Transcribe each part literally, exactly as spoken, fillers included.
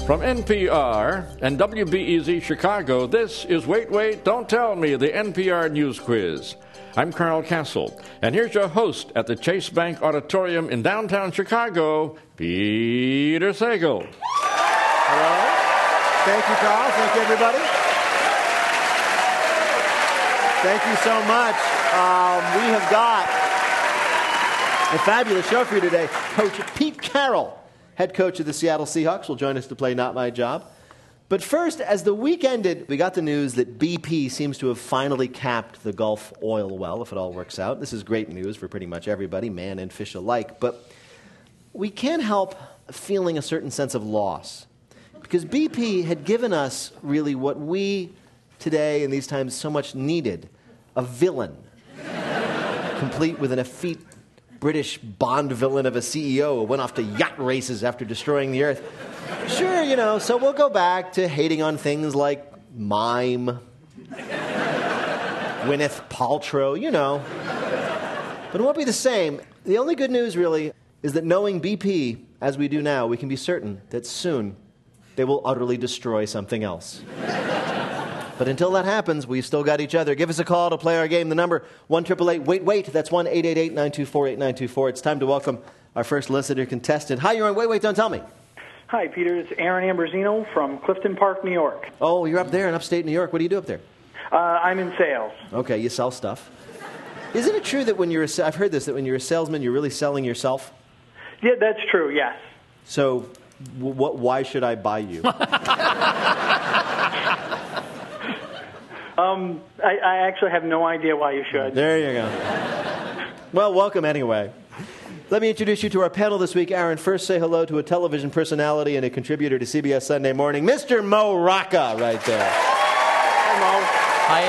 From N P R and W B E Z Chicago, this is Wait, Wait, Don't Tell Me, the N P R News Quiz. I'm Carl Castle, and here's your host at the Chase Bank Auditorium in downtown Chicago, Peter Sagal. Hello. Thank you, Carl. Thank you, everybody. Thank you so much. Um, we have got a fabulous show for you today. Coach Pete Carroll, head coach of the Seattle Seahawks, will join us to play Not My Job. But first, as the week ended, we got the news that B P seems to have finally capped the Gulf oil well, if it all works out. This is great news for pretty much everybody, man and fish alike. But we can't help feeling a certain sense of loss, because B P had given us really what we today in these times so much needed, a villain, complete with an effete British Bond villain of a C E O who went off to yacht races after destroying the Earth. Sure, you know, so we'll go back to hating on things like Mime, Gwyneth Paltrow, you know. But it won't be the same. The only good news, really, is that knowing B P, as we do now, we can be certain that soon they will utterly destroy something else. But until that happens, we've still got each other. Give us a call to play our game. The number, one eight eight eight, wait, wait. That's one eight eight eight, nine two four, eight nine two four. It's time to welcome our first listener contestant. Hi, you're on Wait, Wait, Don't Tell Me. Hi, Peter. It's Aaron Ambrosino from Clifton Park, New York. Oh, you're up there in upstate New York. What do you do up there? Uh, I'm in sales. Okay, you sell stuff. Isn't it true that when you're a, I've heard this, that when you're a salesman, you're really selling yourself? Yeah, that's true, yes. So w- what? Why should I buy you? um, I, I actually have no idea why you should. There you go. Well, welcome anyway. Let me introduce you to our panel this week. Aaron, first say hello to a television personality and a contributor to C B S Sunday Morning, Mister Mo Rocca, right there. Hi, Mo. Hi,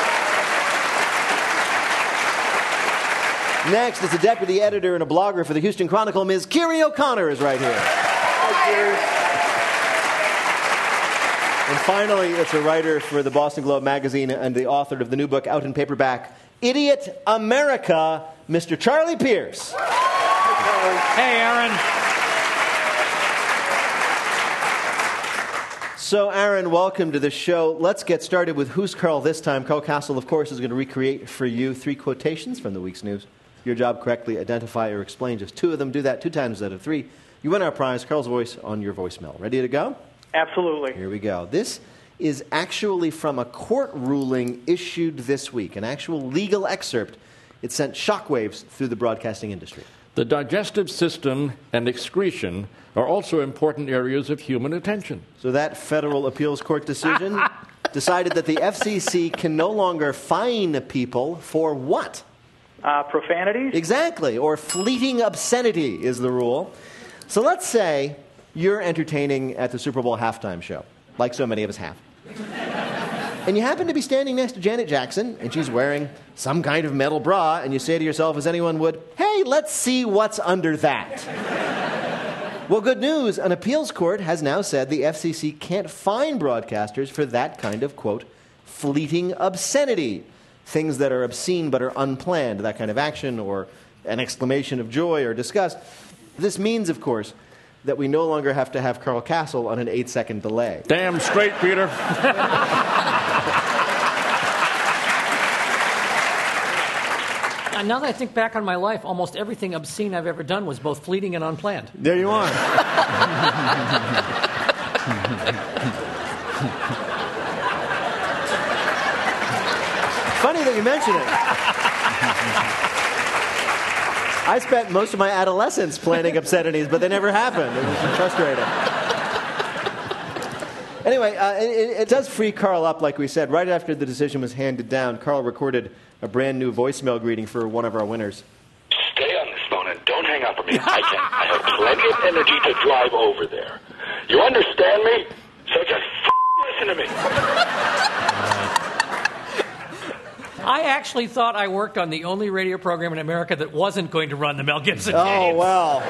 Aaron. Next is a deputy editor and a blogger for the Houston Chronicle. Miz Kiri O'Connor is right here. Hi, Kiri. And finally, it's a writer for the Boston Globe magazine and the author of the new book out in paperback, Idiot America, Mister Charlie Pierce. Hey, Aaron. So, Aaron, welcome to the show. Let's get started with Who's Carl this time. Carl Castle, of course, is going to recreate for you three quotations from the week's news. Your job, correctly identify or explain just two of them. Do that two times out of three. You win our prize, Carl's voice on your voicemail. Ready to go? Absolutely. Here we go. This is actually from a court ruling issued this week, an actual legal excerpt. It sent shockwaves through the broadcasting industry. The digestive system and excretion are also important areas of human attention. So that federal appeals court decision decided that the F C C can no longer fine people for what? Uh, profanities? Exactly, or fleeting obscenity is the rule. So let's say you're entertaining at the Super Bowl halftime show, like so many of us have. And you happen to be standing next to Janet Jackson, and she's wearing some kind of metal bra, and you say to yourself, as anyone would, hey, let's see what's under that. Well, good news. An appeals court has now said the F C C can't fine broadcasters for that kind of, quote, fleeting obscenity. Things that are obscene but are unplanned, that kind of action, or an exclamation of joy or disgust. This means, of course, that we no longer have to have Carl Castle on an eight-second delay. Damn straight, Peter. Now that I think back on my life, almost everything obscene I've ever done was both fleeting and unplanned. There you are. Funny that you mention it. I spent most of my adolescence planning obscenities, but they never happened. It was frustrating. Anyway, uh, it, it does free Carl up, like we said. Right after the decision was handed down, Carl recorded a brand new voicemail greeting for one of our winners. Stay on this phone and don't hang up on me. I can. I have plenty of energy to drive over there. You understand me? So just f- listen to me. I actually thought I worked on the only radio program in America that wasn't going to run the Mel Gibson Oh, games. well.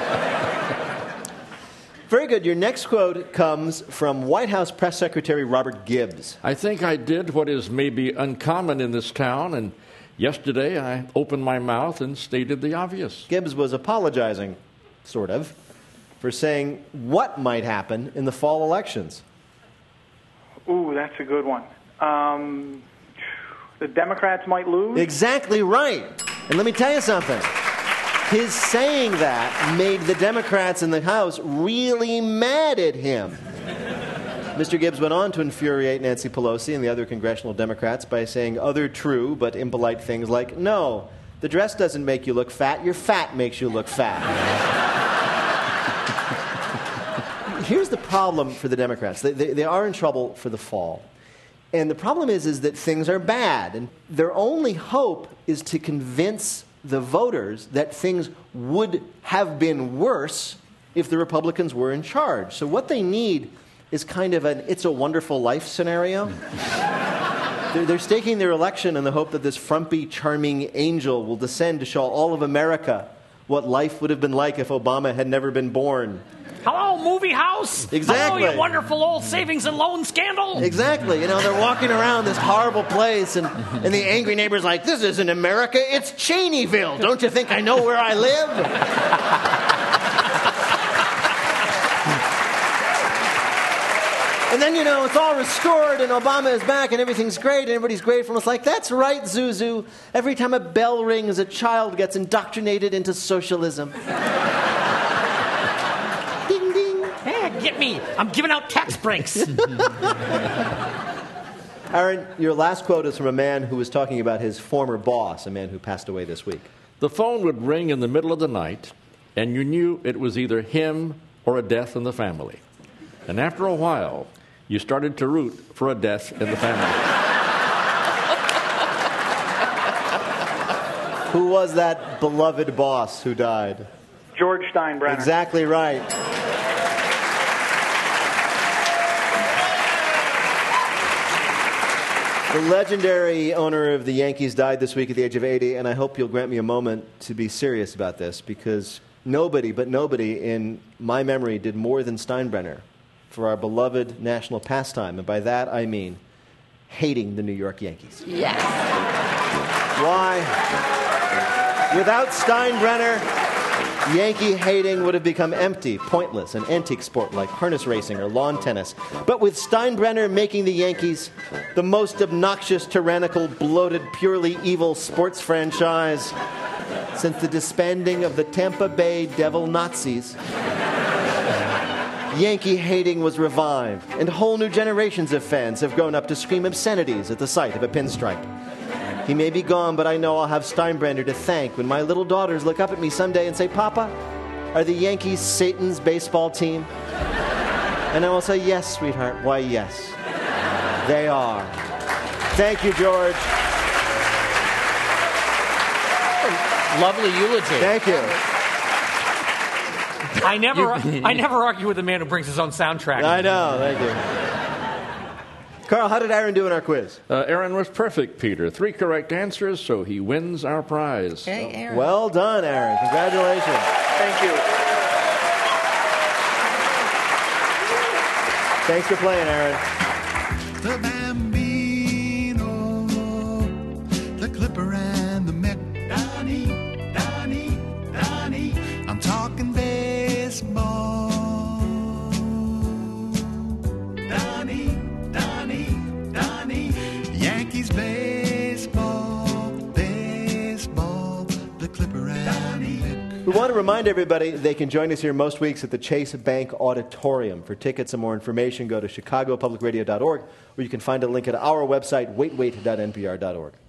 Very good. Your next quote comes from White House Press Secretary Robert Gibbs. I think I did what is maybe uncommon in this town, and yesterday I opened my mouth and stated the obvious. Gibbs was apologizing, sort of, for saying what might happen in the fall elections. Ooh, that's a good one. Um, the Democrats might lose? Exactly right. And let me tell you something. His saying that made the Democrats in the House really mad at him. Mister Gibbs went on to infuriate Nancy Pelosi and the other congressional Democrats by saying other true but impolite things like, no, the dress doesn't make you look fat, your fat makes you look fat. Here's the problem for the Democrats. They, they, they are in trouble for the fall. And the problem is, is that things are bad. And their only hope is to convince the voters that things would have been worse if the Republicans were in charge. So what they need is kind of an It's a Wonderful Life scenario. they're, they're staking their election in the hope that this frumpy, charming angel will descend to show all of America what life would have been like if Obama had never been born. Hello, movie house. Exactly. Hello, you wonderful old savings and loan scandal. Exactly. You know, they're walking around this horrible place, and, and the angry neighbor's like, this isn't America, it's Cheneyville. Don't you think I know where I live? And then, you know, it's all restored, and Obama is back, and everything's great, and everybody's grateful. It's like, that's right, Zuzu. Every time a bell rings, a child gets indoctrinated into socialism. Get me. I'm giving out tax breaks. Aaron, your last quote is from a man who was talking about his former boss, a man who passed away this week. The phone would ring in the middle of the night, and you knew it was either him or a death in the family. And after a while, you started to root for a death in the family. Who was that beloved boss who died? George Steinbrenner. Exactly right. The legendary owner of the Yankees died this week at the age of eighty, and I hope you'll grant me a moment to be serious about this, because nobody, but nobody in my memory did more than Steinbrenner for our beloved national pastime, and by that I mean hating the New York Yankees. Yes. Why? Without Steinbrenner, Yankee hating would have become empty, pointless, an antique sport like harness racing or lawn tennis. But with Steinbrenner making the Yankees the most obnoxious, tyrannical, bloated, purely evil sports franchise since the disbanding of the Tampa Bay Devil Nazis, Yankee hating was revived, and whole new generations of fans have grown up to scream obscenities at the sight of a pinstripe. He may be gone, but I know I'll have Steinbrenner to thank when my little daughters look up at me someday and say, Papa, are the Yankees Satan's baseball team? And I will say, yes, sweetheart. Why, yes, they are. Thank you, George. Lovely eulogy. Thank you. I never, I never argue with a man who brings his own soundtrack. I know. Thank you. Carl, how did Aaron do in our quiz? Uh, Aaron was perfect, Peter. Three correct answers, so he wins our prize. Hey, Aaron. Well done, Aaron. Congratulations. Thank you. Thanks for playing, Aaron. The Bambino, the Clipper and the Met. Donnie, Donnie, Donnie. I'm talking baseball. Donnie, Donnie, Donnie. Yankees baseball, baseball, the Clipper and Donnie. the Met. We want to remind everybody they can join us here most weeks at the Chase Bank Auditorium. For tickets and more information, go to chicago public radio dot org, or you can find a link at our website, wait wait dot n p r dot org.